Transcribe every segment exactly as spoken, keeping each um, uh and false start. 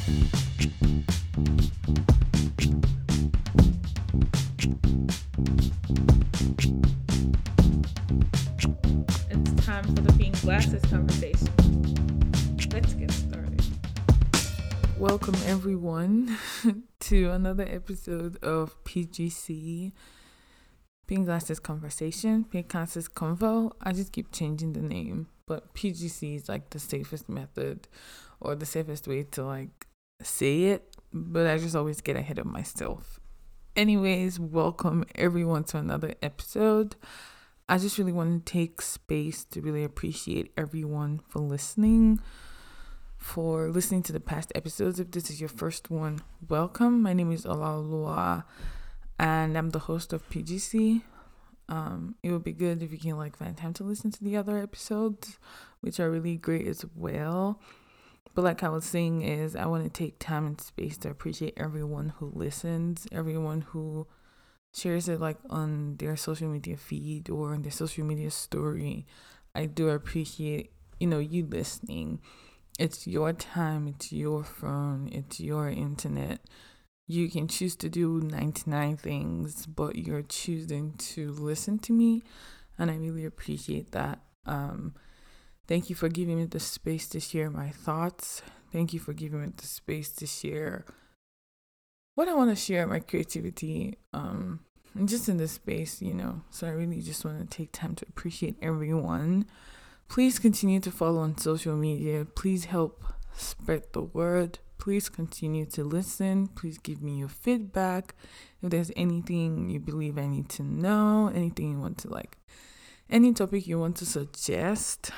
It's time for the Pink Glasses conversation. Let's get started. Welcome everyone to another episode of P G C, Pink Glasses Conversation, Pink Glasses Convo. I just keep changing the name, but P G C is like the safest method or the safest way to like say it, but I just always get ahead of myself. Anyways, welcome everyone to another episode. I just really want to take space to really appreciate everyone for listening, for listening to the past episodes. If this is your first one, welcome. My name is Olalua, and I'm the host of P G C. Um, it would be good if you can like find time to listen to the other episodes, which are really great as well. But like I was saying is, I want to take time and space to appreciate everyone who listens, everyone who shares it like on their social media feed or on their social media story. I do appreciate, you know, you listening. It's your time, it's your phone, it's your internet. You can choose to do ninety-nine things, but you're choosing to listen to me, and I really appreciate that. Um, thank you for giving me the space to share my thoughts. Thank you for giving me the space to share what I want to share, my creativity, um, and just in this space, you know. So I really just want to take time to appreciate everyone. Please continue to follow on social media. Please help spread the word. Please continue to listen. Please give me your feedback. If there's anything you believe I need to know, anything you want to like, any topic you want to suggest.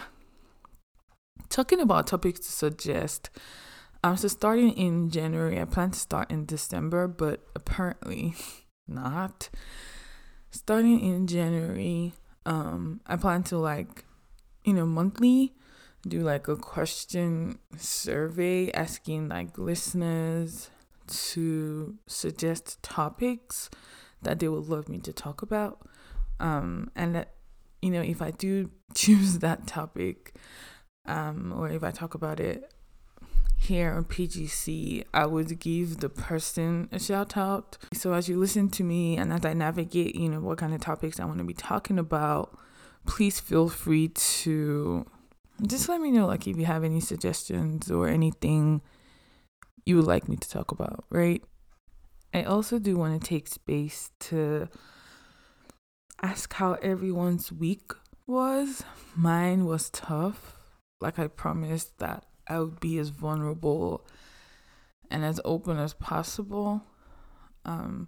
Talking about topics to suggest, um, so starting in January, I plan to start in December, but apparently not. Starting in January, um, I plan to like, you know, monthly do like a question survey asking like listeners to suggest topics that they would love me to talk about. Um, and that, you know, if I do choose that topic, um, or if I talk about it here on P G C, I would give the person a shout out. So as you listen to me and as I navigate, you know, what kind of topics I want to be talking about, please feel free to just let me know, like, if you have any suggestions or anything you would like me to talk about, right? I also do want to take space to ask how everyone's week was. Mine was tough. Like I promised that I would be as vulnerable and as open as possible. Um,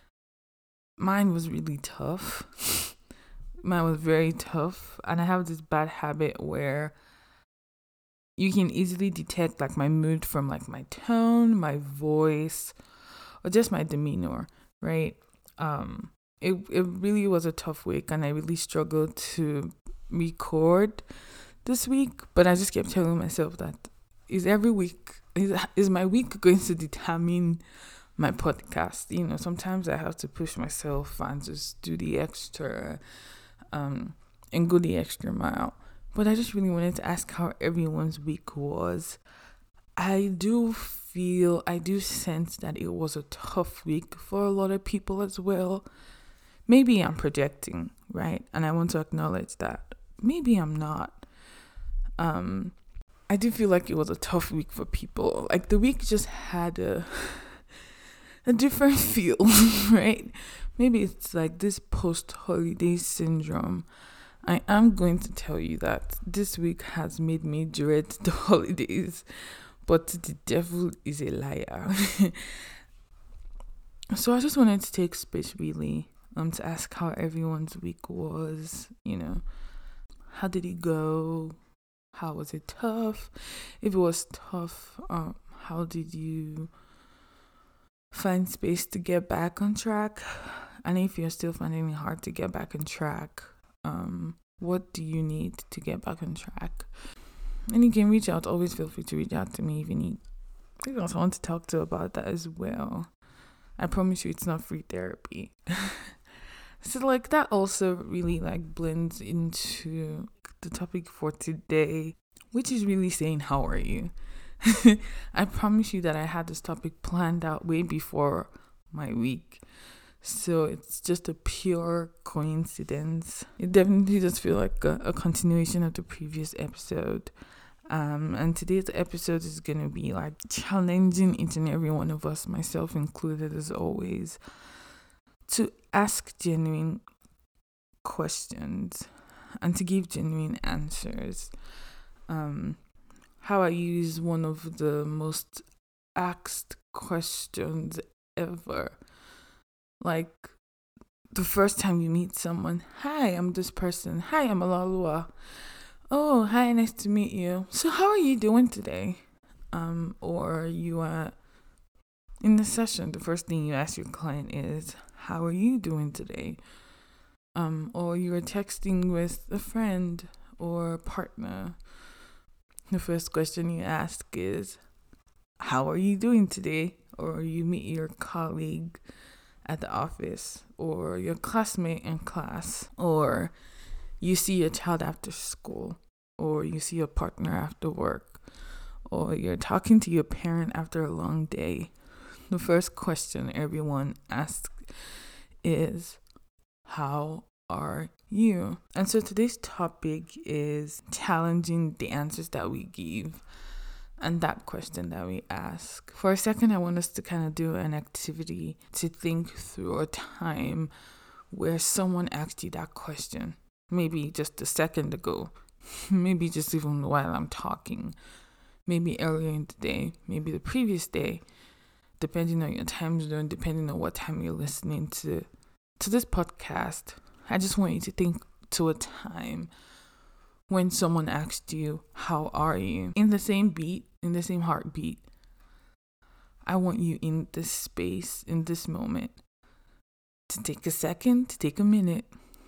mine was really tough. Mine was very tough, and I have this bad habit where you can easily detect like my mood from like my tone, my voice, or just my demeanor, right? Um, it it really was a tough week, and I really struggled to record this week, but I just kept telling myself that is every week is is my week going to determine my podcast? You know, sometimes I have to push myself and just do the extra. Um, and go the extra mile. But I just really wanted to ask how everyone's week was. I do feel, I do sense that it was a tough week for a lot of people as well. Maybe I'm projecting, right? And I want to acknowledge that. Maybe I'm not. Um, I do feel like it was a tough week for people. Like the week just had a a different feel, right? Maybe it's like this post-holiday syndrome. I am going to tell you that this week has made me dread the holidays, but the devil is a liar. So I just wanted to take space really um to ask how everyone's week was, you know. How did it go? How was it tough? If it was tough, um, how did you find space to get back on track? And if you're still finding it hard to get back on track, um, what do you need to get back on track? And you can reach out. Always feel free to reach out to me if you need. If you also want to talk to about that as well. I promise you, it's not free therapy. So like that also really like blends into the topic for today, which is really saying how are you? I promise you that I had this topic planned out way before my week. So it's just a pure coincidence. It definitely does feel like a, a continuation of the previous episode. Um, and today's episode is going to be like challenging each and every one of us, myself included as always, to ask genuine questions and to give genuine answers. Um, how I use one of the most asked questions ever. Like the first time you meet someone, hi, I'm this person. Hi, I'm Olalua. Oh, hi, nice to meet you. So how are you doing today? Um, or you are in the session, the first thing you ask your client is, how are you doing today? Um, or you are texting with a friend or a partner. The first question you ask is, how are you doing today? Or you meet your colleague at the office or your classmate in class, or you see your child after school, or you see your partner after work, or you're talking to your parent after a long day. The first question everyone asks is, how are you? And so today's topic is challenging the answers that we give and that question that we ask. For a second, I want us to kind of do an activity to think through a time where someone asked you that question. Maybe just a second ago, maybe just even while I'm talking, maybe earlier in the day, maybe the previous day, depending on your time zone, depending on what time you're listening to to this podcast. I just want you to think to a time when someone asked you, how are you? In the same beat, in the same heartbeat. I want you in this space, in this moment, to take a second, to take a minute,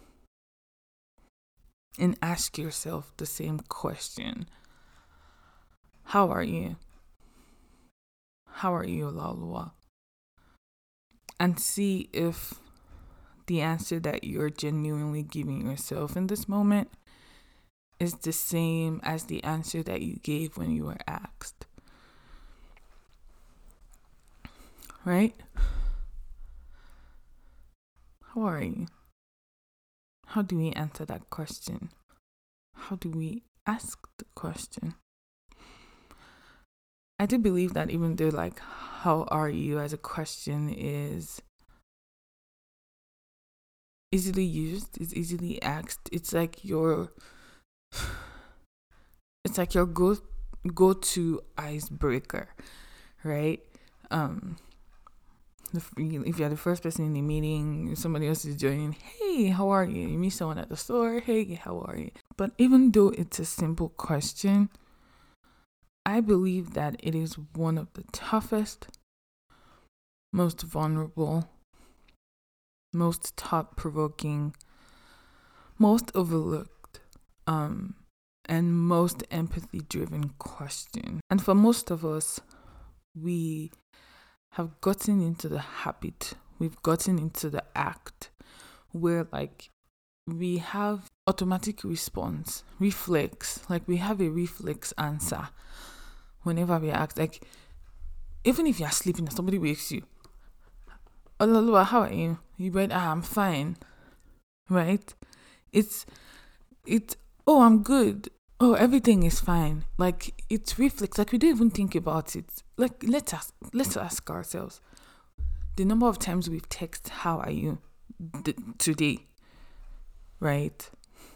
and ask yourself the same question. How are you? How are you, Olalua? And see if the answer that you're genuinely giving yourself in this moment is the same as the answer that you gave when you were asked. Right? How are you? How do we answer that question? How do we ask the question? I do believe that even though like, how are you as a question is easily used, is easily asked, it's like your it's like your go go to icebreaker, right? Um if you're the first person in the meeting, somebody else is joining, hey, how are you? You meet someone at the store, hey, how are you? But even though it's a simple question, I believe that it is one of the toughest, most vulnerable, most thought-provoking, most overlooked, um, and most empathy-driven question. And for most of us, we have gotten into the habit, we've gotten into the act where like we have automatic response, reflex, like we have a reflex answer whenever we ask, like even if you're sleeping and somebody wakes you, Olalua, how are you? You bet, ah, I'm fine, right? It's, it's, oh, I'm good. Oh, everything is fine. Like it's reflex. Like we don't even think about it. Like let's ask, let's ask ourselves the number of times we've texted, "How are you th- today?" Right?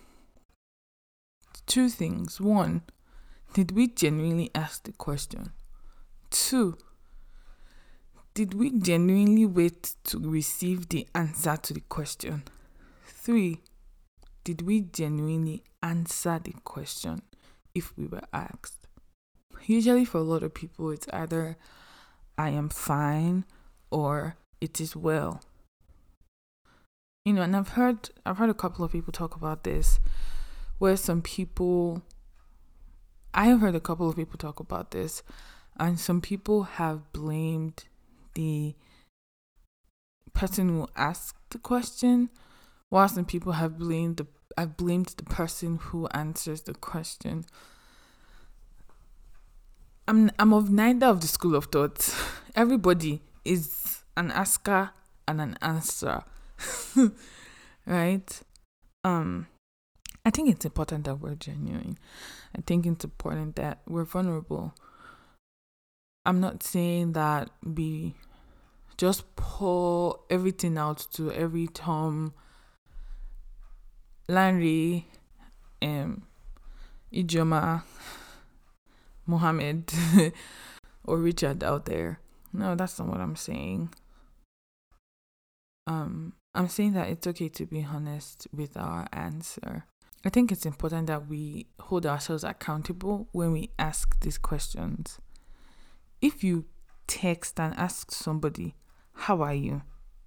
Two things. One, did we genuinely ask the question? Two, did we genuinely wait to receive the answer to the question? Three, did we genuinely answer the question if we were asked? Usually for a lot of people, it's either I am fine or it is well. You know, and I've heard I've heard a couple of people talk about this, where some people, I have heard a couple of people talk about this, and some people have blamed the person who asked the question, while some people have blamed the I've blamed the person who answers the question. I'm I'm of neither of the school of thought. Everybody is an asker and an answerer. Right? Um I think it's important that we're genuine. I think it's important that we're vulnerable. I'm not saying that we just pour everything out to every Tom, Larry, um, Ijoma, Mohammed, or Richard out there. No, that's not what I'm saying. Um, I'm saying that it's okay to be honest with our answer. I think it's important that we hold ourselves accountable when we ask these questions. If you text and ask somebody, how are you?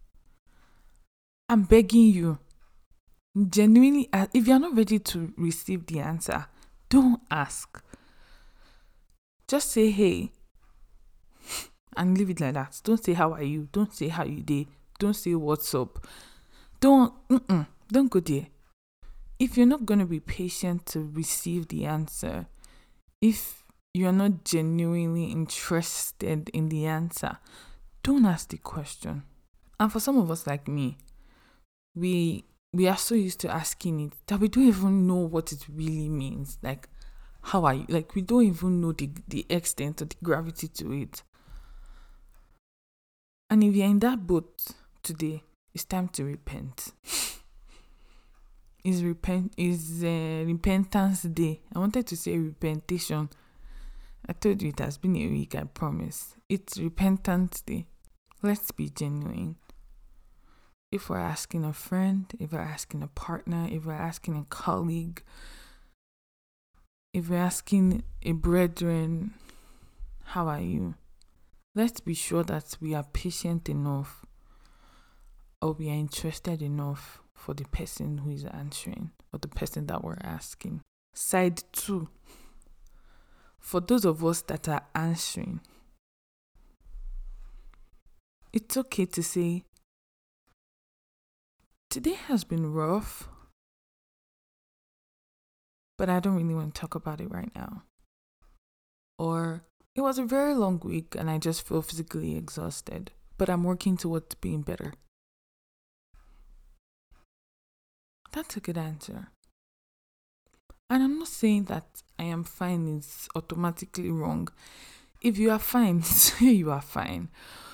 I'm begging you, genuinely, if you're not ready to receive the answer, don't ask. Just say, hey, and leave it like that. Don't say, how are you? Don't say, how you did. Don't say, what's up. Don't, mm-mm, don't go there. If you're not going to be patient to receive the answer, if you're not genuinely interested in the answer, don't ask the question. And for some of us like me, we we are so used to asking it that we don't even know what it really means. Like, how are you? Like, we don't even know the, the extent or the gravity to it. And if you're in that boat today, it's time to repent. Is repent is uh, repentance day. I wanted to say repentation. I told you it has been a week, I promise. It's repentance day. Let's be genuine. If we're asking a friend, if we're asking a partner, if we're asking a colleague, if we're asking a brethren, how are you? Let's be sure that we are patient enough or we are interested enough for the person who is answering or the person that we're asking. Side two, for those of us that are answering, it's okay to say, today has been rough, but I don't really want to talk about it right now. Or, it was a very long week and I just feel physically exhausted, but I'm working towards being better. That's a good answer. And I'm not saying that I am fine is automatically wrong. If you are fine, say you are fine.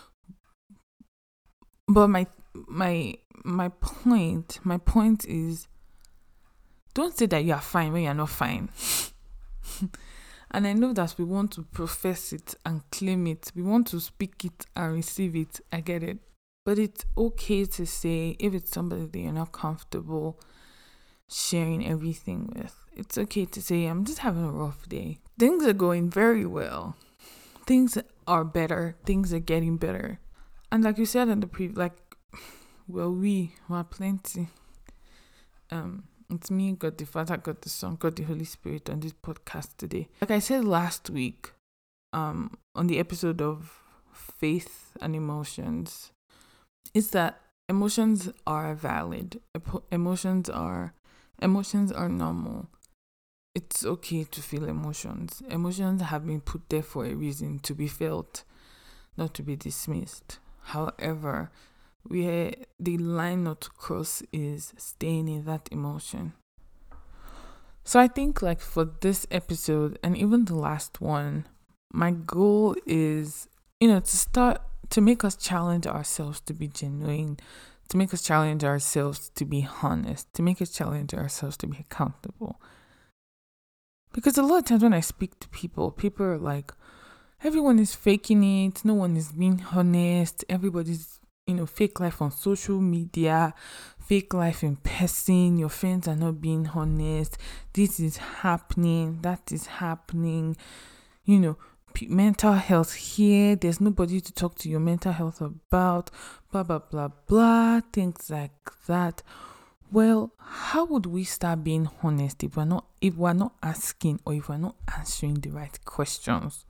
But my my my point, my point is, don't say that you are fine when you're not fine. And I know that we want to profess it and claim it. We want to speak it and receive it. I get it. But it's okay to say, if it's somebody that you're not comfortable sharing everything with, it's okay to say, I'm just having a rough day. Things are going very well. Things are better. Things are getting better. And like you said in the previous, like, well, we were plenty. Um, it's me, God the Father, God the Son, God the Holy Spirit on this podcast today. Like I said last week, um, on the episode of Faith and Emotions, is that emotions are valid. Emotions are emotions are normal. It's okay to feel emotions. Emotions have been put there for a reason, to be felt, not to be dismissed. However, where the line not to cross is staying in that emotion. So I think, like, for this episode and even the last one, my goal is, you know, to start to make us challenge ourselves to be genuine, to make us challenge ourselves to be honest, to make us challenge ourselves to be accountable. Because a lot of times when I speak to people, people are like, everyone is faking it, no one is being honest, everybody's, you know, fake life on social media, fake life in person, your friends are not being honest, this is happening, that is happening, you know, p- mental health here, there's nobody to talk to your mental health about, blah, blah, blah, blah, things like that. Well, how would we start being honest if we're not, if we're not asking or if we're not answering the right questions?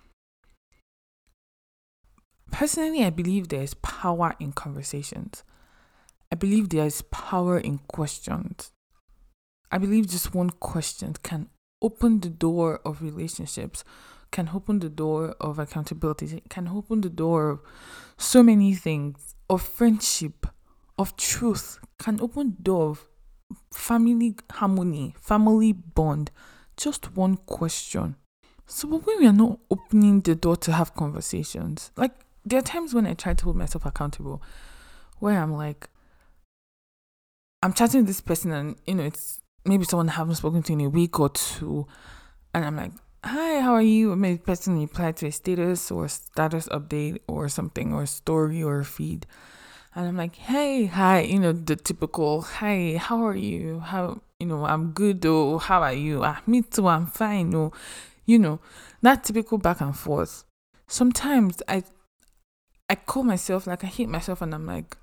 Personally, I believe there is power in conversations. I believe there is power in questions. I believe just one question can open the door of relationships, can open the door of accountability. It can open the door of so many things, of friendship, of truth, can open the door of family harmony, family bond. Just one question. So but when we are not opening the door to have conversations, like there are times when I try to hold myself accountable, where I'm like, I'm chatting with this person and, you know, it's maybe someone I haven't spoken to in a week or two, and I'm like, hi, how are you? Maybe the person replied to a status or status update or something, or a story or a feed. And I'm like, hey, hi, you know, the typical, hi, how are you? How, you know, I'm good, or how are you? Ah, me too, I'm fine, or, you know, that typical back and forth. Sometimes I, I call myself, like, I hate myself, and I'm like,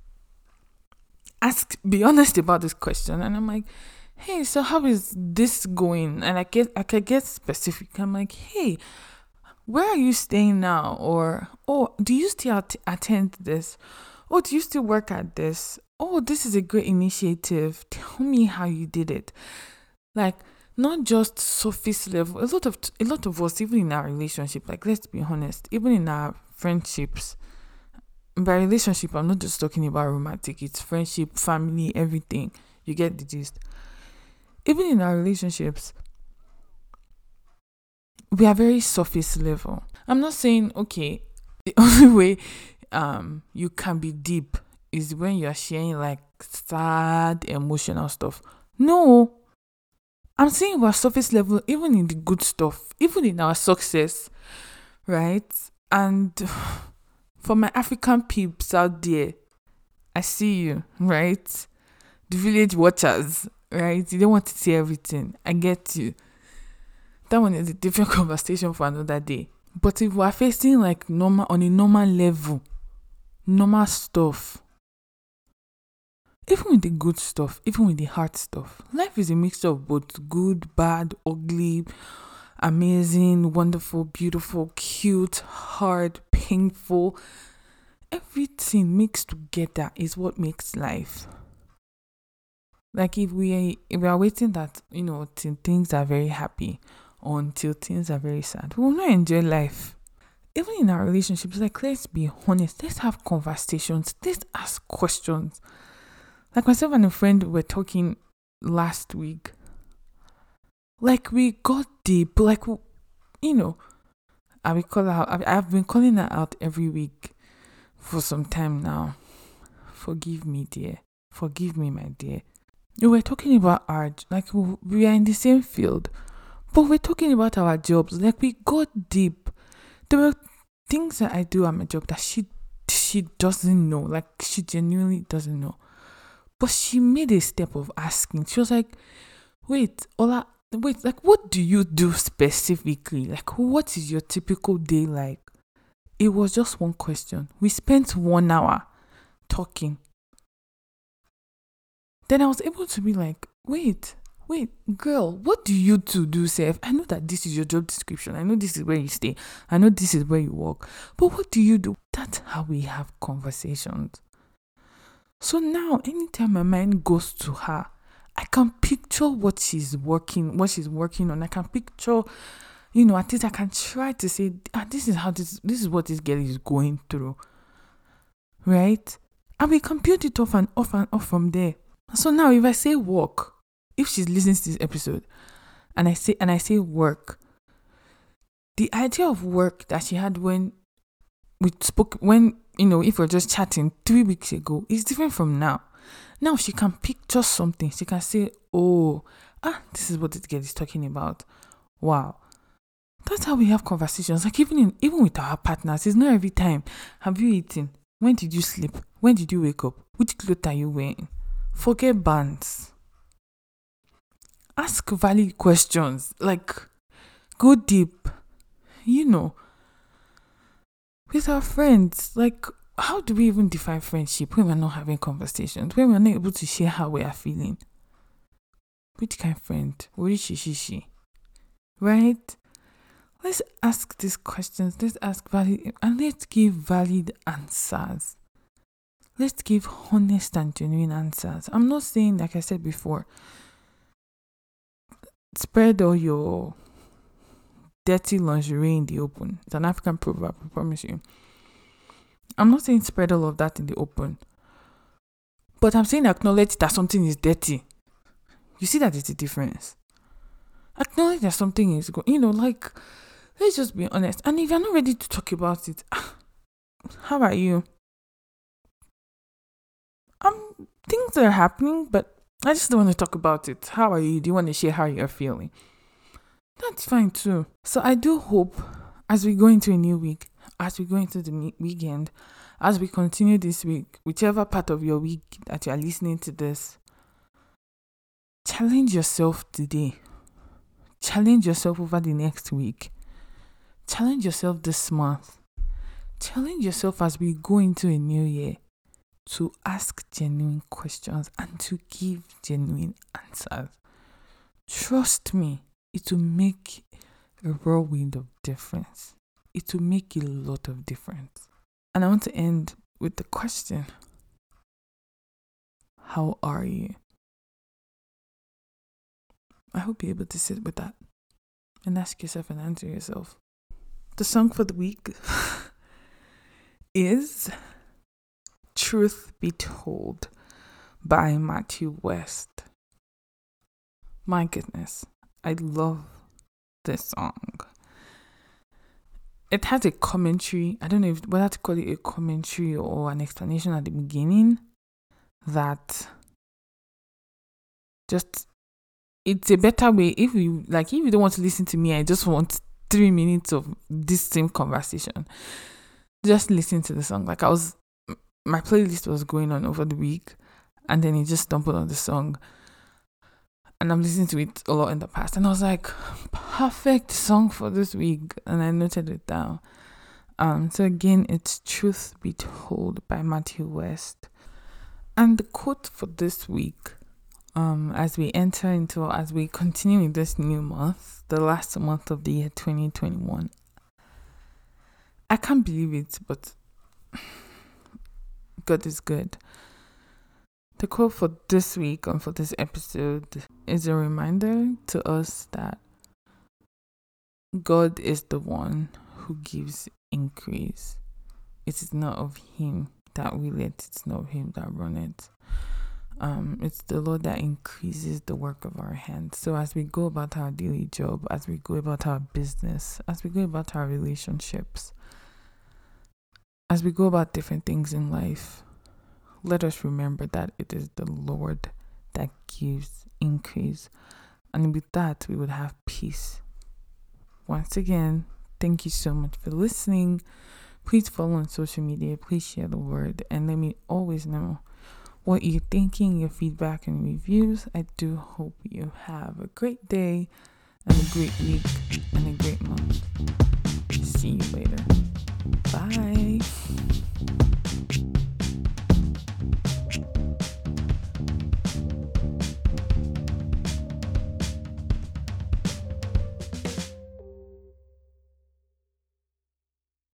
ask, be honest about this question. And I'm like, hey, so how is this going? And I get, I can get specific. I'm like, hey, where are you staying now? Or, oh, do you still at- attend this? Oh, do you still work at this? Oh, this is a great initiative. Tell me how you did it. Like, not just surface level. A lot of a lot of us, even in our relationship, like, let's be honest, even in our friendships. By relationship, I'm not just talking about romantic. It's friendship, family, everything. You get the gist. Even in our relationships, we are very surface level. I'm not saying, okay, the only way um you can be deep is when you're sharing like sad emotional stuff. No, I'm saying about surface level, even in the good stuff, even in our success, right? And for my African peeps out there, I see you, right? The village watchers, right? You don't want to see everything. I get you. That one is a different conversation for another day. But if we're facing like normal, on a normal level, normal stuff, even with the good stuff, even with the hard stuff, life is a mixture of both good, bad, ugly, amazing, wonderful, beautiful, cute, hard, painful. Everything mixed together is what makes life. Like if we if we are waiting that, you know, till things are very happy or until things are very sad, we will not enjoy life. Even in our relationships, like, let's be honest, let's have conversations, let's ask questions. Like myself and a friend were talking last week. Like we got deep, like, you know, I will call her out. I've been calling her out every week for some time now. Forgive me, dear. Forgive me, my dear. We were talking about our, like, we are in the same field, but we're talking about our jobs. Like, we got deep. There were things that I do at my job that she she doesn't know. Like, she genuinely doesn't know. But she made a step of asking. She was like, wait, Ola, wait, like, what do you do specifically? Like, what is your typical day like? It was just one question. We spent one hour talking. Then I was able to be like, wait, wait, girl, what do you two do, Seth? I know that this is your job description. I know this is where you stay. I know this is where you work. But what do you do? That's how we have conversations. So now, anytime my mind goes to her, I can picture what she's working, what she's working on. I can picture, you know, at least I can try to say, ah, this is how this, this is what this girl is going through, right? And we can build it off and off and off from there. So now, if I say work, if she listens to this episode, and I say and I say work, the idea of work that she had when we spoke, when, you know, if we're just chatting three weeks ago, is different from now. Now she can picture something. She can say, oh, ah, this is what this girl is talking about. Wow. That's how we have conversations. Like even in even with our partners, it's not every time. Have you eaten? When did you sleep? When did you wake up? Which clothes are you wearing? Forget bands. Ask valid questions. Like, go deep. You know. With our friends, like, how do we even define friendship when we're not having conversations? When we're not able to share how we are feeling? Which kind of friend? Orishi shishi. Right? Let's ask these questions. Let's ask valid and let's give valid answers. Let's give honest and genuine answers. I'm not saying, like I said before, spread all your dirty lingerie in the open. It's an African proverb, I promise you. I'm not saying spread all of that in the open, but I'm saying acknowledge that something is dirty. You see that it's a difference. Acknowledge that something is going, you know, like, let's just be honest. And if you're not ready to talk about it, how are you? Um, things are happening, but I just don't want to talk about it. How are you? Do you want to share how you're feeling? That's fine too. So I do hope as we go into a new week, as we go into the weekend, as we continue this week, whichever part of your week that you are listening to this, challenge yourself today. Challenge yourself over the next week. Challenge yourself this month. Challenge yourself as we go into a new year to ask genuine questions and to give genuine answers. Trust me, it will make a whirlwind of difference. It will make a lot of difference. And I want to end with the question, how are you? I hope you're able to sit with that and ask yourself and answer yourself. The song for the week is Truth Be Told by Matthew West. My goodness, I love this song. It has a commentary. I don't know if whether to call it a commentary or an explanation at the beginning that just, it's a better way. If you like, if you don't want to listen to me, I just want three minutes of this same conversation. Just listen to the song. Like I was, my playlist was going on over the week, and then it just stumbled on the song, and I'm listening to it a lot in the past, and I was like, perfect song for this week, and I noted it down. Um, so again, it's Truth Be Told by Matthew West, and the quote for this week, um, as we enter into, as we continue in this new month, the last month of the year twenty twenty-one. I can't believe it, but God is good. The quote for this week and for this episode is a reminder to us that God is the one who gives increase. It is not of him that willeth, it's not of him that runneth. Um, it's the Lord that increases the work of our hands. So as we go about our daily job, as we go about our business, as we go about our relationships, as we go about different things in life, let us remember that it is the Lord that gives increase. And with that, we would have peace. Once again, thank you so much for listening. Please follow on social media. Please share the word. And let me always know what you're thinking, your feedback and reviews. I do hope you have a great day and a great week and a great month. See you later.